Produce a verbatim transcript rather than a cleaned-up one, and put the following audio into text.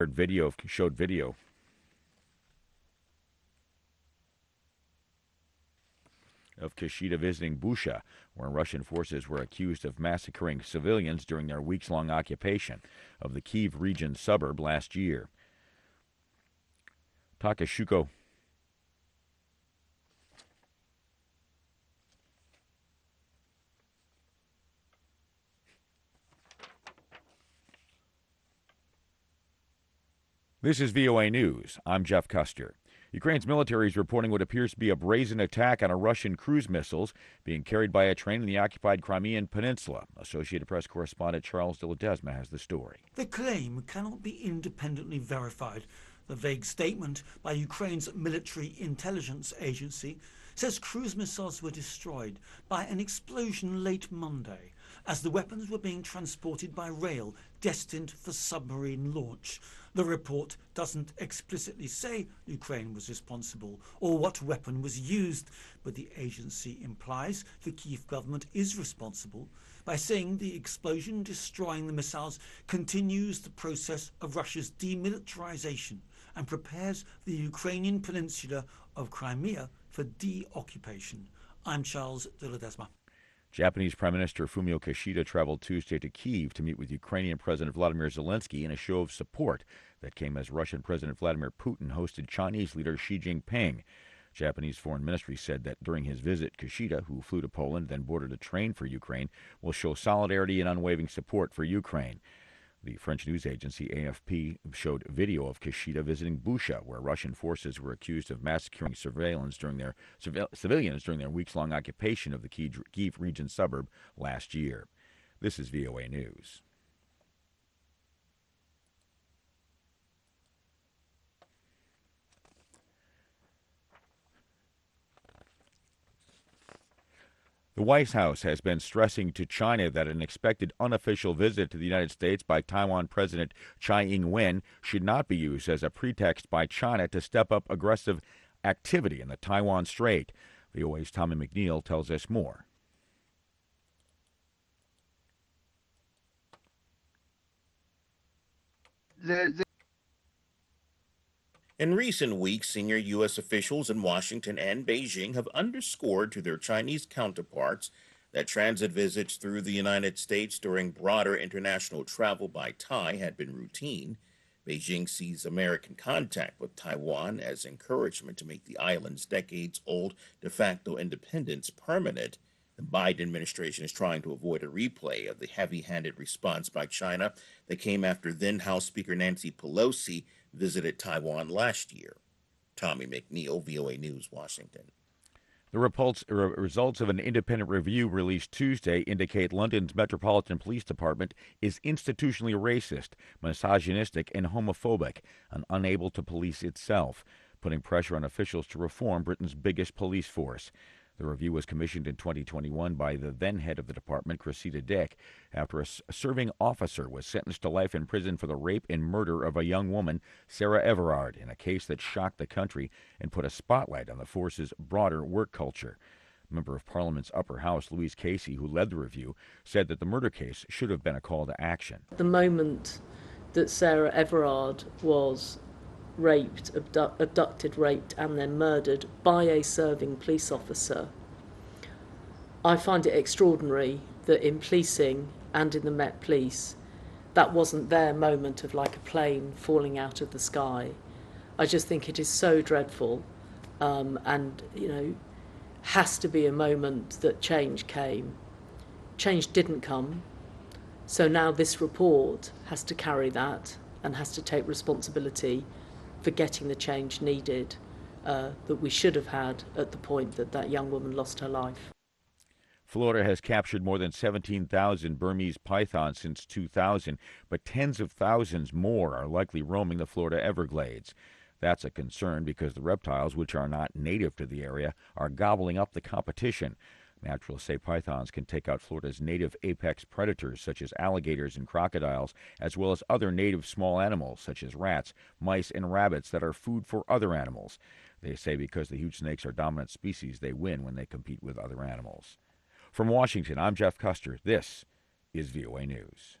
video showed video of Kishida visiting Busha, where Russian forces were accused of massacring civilians during their weeks-long occupation of the Kyiv region suburb last year. Takashuko This is V O A News. I'm Jeff Custer. Ukraine's military is reporting what appears to be a brazen attack on a Russian cruise missiles being carried by a train in the occupied Crimean Peninsula. Associated Press correspondent Charles de Ledesma has the story. The claim cannot be independently verified. The vague statement by Ukraine's military intelligence agency says cruise missiles were destroyed by an explosion late Monday as the weapons were being transported by rail destined for submarine launch. The report doesn't explicitly say Ukraine was responsible or what weapon was used, but the agency implies the Kyiv government is responsible by saying the explosion destroying the missiles continues the process of Russia's demilitarization and prepares the Ukrainian peninsula of Crimea for de-occupation. I'm Charles de Ledesma. Japanese Prime Minister Fumio Kishida traveled Tuesday to Kyiv to meet with Ukrainian President Vladimir Zelensky in a show of support that came as Russian President Vladimir Putin hosted Chinese leader Xi Jinping. Japanese Foreign Ministry said that during his visit, Kishida, who flew to Poland, then boarded a train for Ukraine, will show solidarity and unwavering support for Ukraine. The French news agency A F P showed video of Kishida visiting Busha, where Russian forces were accused of massacring surveillance during their, civilians during their weeks-long occupation of the Kyiv region suburb last year. This is V O A News. The White House has been stressing to China that an expected unofficial visit to the United States by Taiwan President Tsai Ing-wen should not be used as a pretext by China to step up aggressive activity in the Taiwan Strait. V O A's Tommy McNeil tells us more. The, the In recent weeks, senior U S officials in Washington and Beijing have underscored to their Chinese counterparts that transit visits through the United States during broader international travel by Thai had been routine. Beijing sees American contact with Taiwan as encouragement to make the island's decades-old de facto independence permanent. The Biden administration is trying to avoid a replay of the heavy-handed response by China that came after then House Speaker Nancy Pelosi visited Taiwan last year. Tommy McNeil, V O A News, Washington. The repulse, r- results of an independent review released Tuesday indicate London's Metropolitan Police Department is institutionally racist, misogynistic, and homophobic, and unable to police itself, putting pressure on officials to reform Britain's biggest police force. The review was commissioned in twenty twenty-one by the then head of the department, Cressida Dick, after a serving officer was sentenced to life in prison for the rape and murder of a young woman, Sarah Everard, in a case that shocked the country and put a spotlight on the force's broader work culture. Member of Parliament's upper house, Louise Casey, who led the review, said that the murder case should have been a call to action. The moment that Sarah Everard was raped, abdu- abducted, raped, and then murdered by a serving police officer, I find it extraordinary that in policing and in the Met Police, that wasn't their moment of like a plane falling out of the sky. I just think it is so dreadful, um, and, you know, has to be a moment that change came. Change didn't come, so now this report has to carry that and has to take responsibility for getting the change needed uh, that we should have had at the point that that young woman lost her life. Florida has captured more than seventeen thousand Burmese pythons since two thousand, but tens of thousands more are likely roaming the Florida Everglades. That's a concern because the reptiles, which are not native to the area, are gobbling up the competition. Naturalists say pythons can take out Florida's native apex predators, such as alligators and crocodiles, as well as other native small animals, such as rats, mice, and rabbits that are food for other animals. They say because the huge snakes are dominant species, they win when they compete with other animals. From Washington, I'm Jeff Custer. This is V O A News.